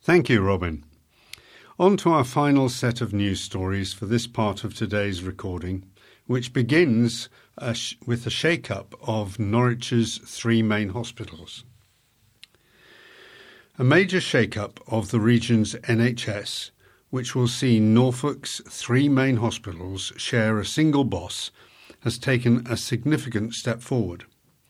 Thank you, Robin. On to our final set of news stories for this part of today's recording, which begins with a shake-up of Norwich's three main hospitals. A major shake-up of the region's NHS, which will see Norfolk's three main hospitals share a single boss, has taken a significant step forward.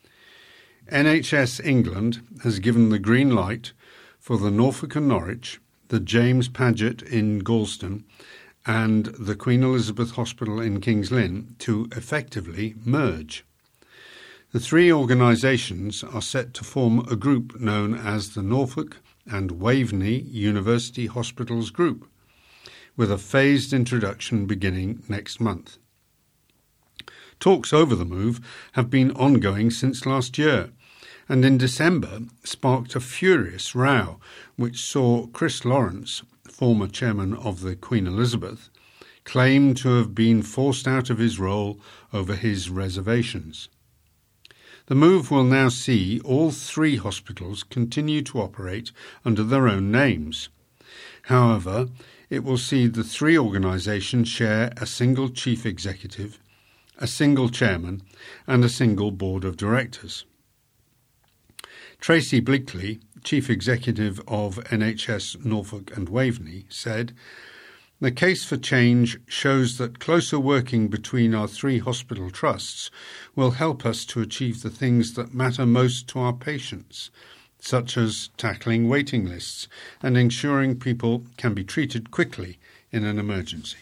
NHS England has given the green light for the Norfolk and Norwich, the James Paget in Galston, and the Queen Elizabeth Hospital in King's Lynn to effectively merge. The three organisations are set to form a group known as the Norfolk and Waveney University Hospitals Group, with a phased introduction beginning next month. Talks over the move have been ongoing since last year, and in December sparked a furious row which saw Chris Lawrence, former chairman of the Queen Elizabeth, claim to have been forced out of his role over his reservations. The move will now see all three hospitals continue to operate under their own names. However, it will see the three organisations share a single chief executive, a single chairman, and a single board of directors. Tracy Bleakley, chief executive of NHS Norfolk and Waveney, said, "The case for change shows that closer working between our three hospital trusts will help us to achieve the things that matter most to our patients, such as tackling waiting lists and ensuring people can be treated quickly in an emergency."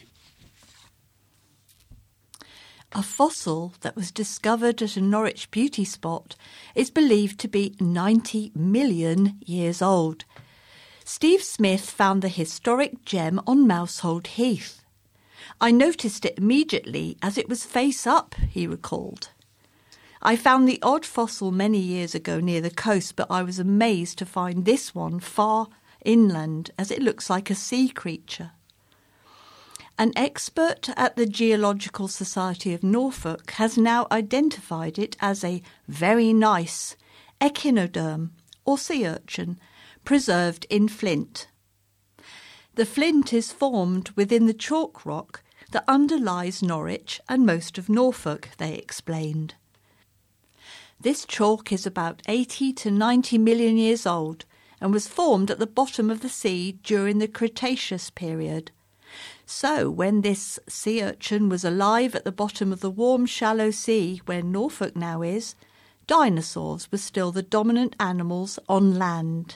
A fossil that was discovered at a Norwich beauty spot is believed to be 90 million years old. Steve Smith found the historic gem on Mousehold Heath. "I noticed it immediately as it was face up," he recalled. "I found the odd fossil many years ago near the coast, but I was amazed to find this one far inland as it looks like a sea creature." An expert at the Geological Society of Norfolk has now identified it as a very nice echinoderm, or sea urchin, preserved in flint. The flint is formed within the chalk rock that underlies Norwich and most of Norfolk, they explained. This chalk is about 80 to 90 million years old and was formed at the bottom of the sea during the Cretaceous period. So when this sea urchin was alive at the bottom of the warm, shallow sea where Norfolk now is, dinosaurs were still the dominant animals on land.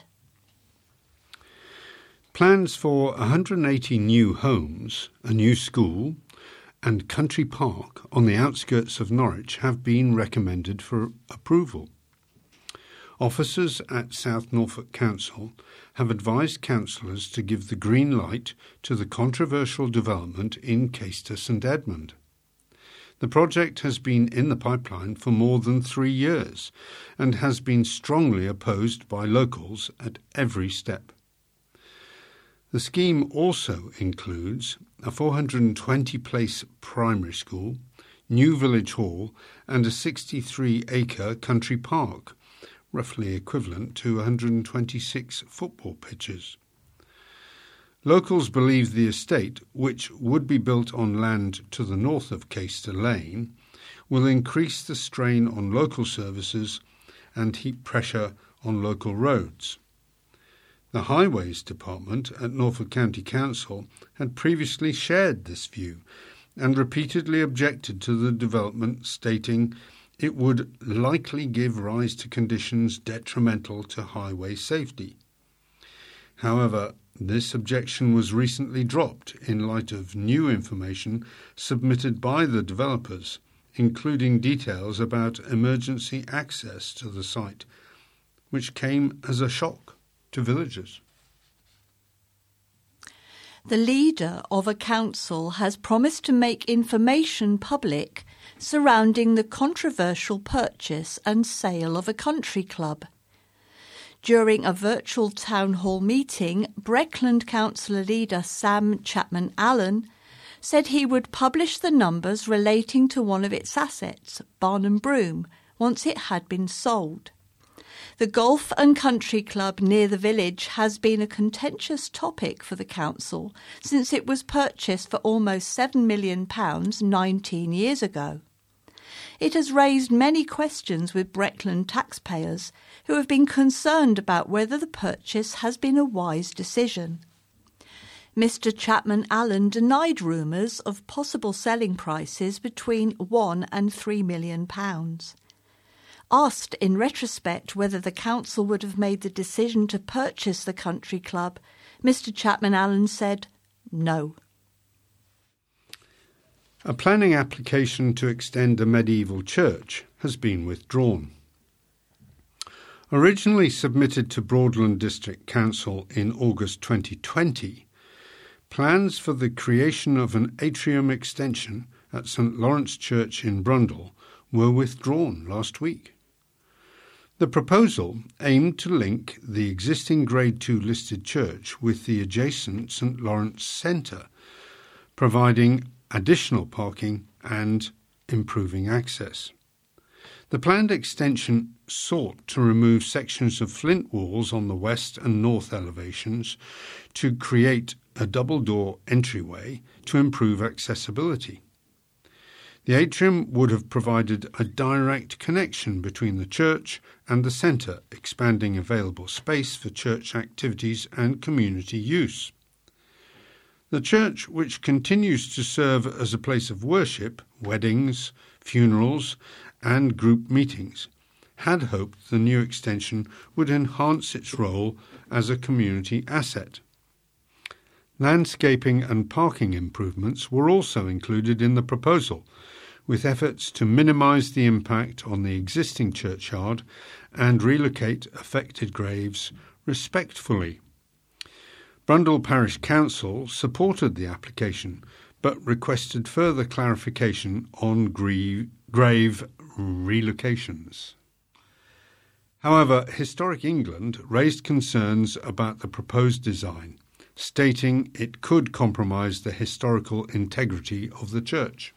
Plans for 180 new homes, a new school, and country park on the outskirts of Norwich have been recommended for approval. Officers at South Norfolk Council have advised councillors to give the green light to the controversial development in Caister St Edmund. The project has been in the pipeline for more than 3 years and has been strongly opposed by locals at every step. The scheme also includes a 420-place primary school, new village hall, and a 63-acre country park, roughly equivalent to 126 football pitches. Locals believe the estate, which would be built on land to the north of Caister Lane, will increase the strain on local services and heat pressure on local roads. The Highways Department at Norfolk County Council had previously shared this view and repeatedly objected to the development, stating it would likely give rise to conditions detrimental to highway safety. However, this objection was recently dropped in light of new information submitted by the developers, including details about emergency access to the site, which came as a shock to villagers. The leader of a council has promised to make information public surrounding the controversial purchase and sale of a country club. During a virtual town hall meeting, Breckland councillor leader Sam Chapman-Allen said he would publish the numbers relating to one of its assets, Barnum Broom, once it had been sold. The Golf and Country Club near the village has been a contentious topic for the council since it was purchased for almost £7 million 19 years ago. It has raised many questions with Breckland taxpayers who have been concerned about whether the purchase has been a wise decision. Mr. Chapman Allen denied rumours of possible selling prices between £1 and £3 million. Asked in retrospect whether the council would have made the decision to purchase the country club, Mr. Chapman Allen said no. A planning application to extend a medieval church has been withdrawn. Originally submitted to Broadland District Council in August 2020, plans for the creation of an atrium extension at St Lawrence Church in Brundall were withdrawn last week. The proposal aimed to link the existing Grade 2 listed church with the adjacent St Lawrence Centre, providing additional parking and improving access. The planned extension sought to remove sections of flint walls on the west and north elevations to create a double-door entryway to improve accessibility. The atrium would have provided a direct connection between the church and the centre, expanding available space for church activities and community use. The church, which continues to serve as a place of worship, weddings, funerals and group meetings, had hoped the new extension would enhance its role as a community asset. Landscaping and parking improvements were also included in the proposal, with efforts to minimise the impact on the existing churchyard and relocate affected graves respectfully. Brundall Parish Council supported the application, but requested further clarification on grave relocations. However, Historic England raised concerns about the proposed design, stating it could compromise the historical integrity of the church.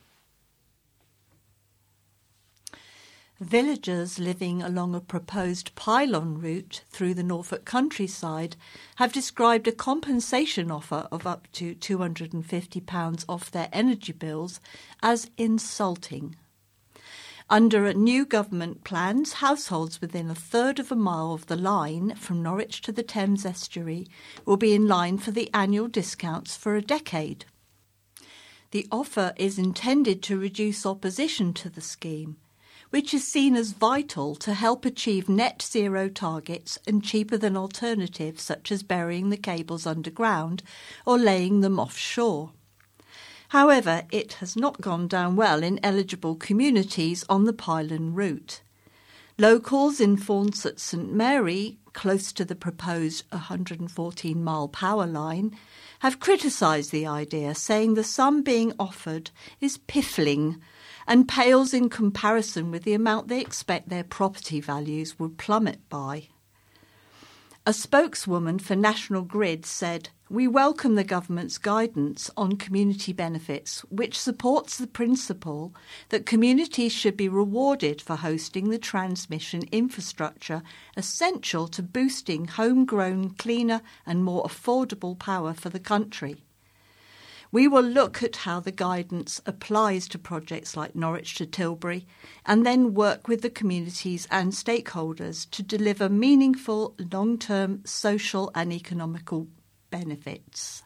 Villagers living along a proposed pylon route through the Norfolk countryside have described a compensation offer of up to £250 off their energy bills as insulting. Under new government plans, households within a third of a mile of the line from Norwich to the Thames estuary will be in line for the annual discounts for a decade. The offer is intended to reduce opposition to the scheme, which is seen as vital to help achieve net zero targets and cheaper than alternatives such as burying the cables underground or laying them offshore. However, it has not gone down well in eligible communities on the pylon route. Locals in Fauncett St Mary, close to the proposed 114-mile power line, have criticised the idea, saying the sum being offered is piffling and pales in comparison with the amount they expect their property values would plummet by. A spokeswoman for National Grid said, "We welcome the government's guidance on community benefits, which supports the principle that communities should be rewarded for hosting the transmission infrastructure essential to boosting homegrown, cleaner and more affordable power for the country. We will look at how the guidance applies to projects like Norwich to Tilbury and then work with the communities and stakeholders to deliver meaningful long-term social and economical benefits."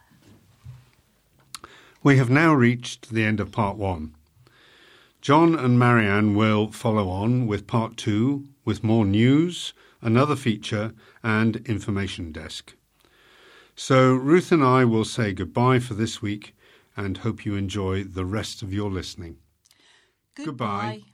We have now reached the end of part 1. John and Marianne will follow on with part 2 with more news, another feature and information desk. So Ruth and I will say goodbye for this week and hope you enjoy the rest of your listening. Goodbye.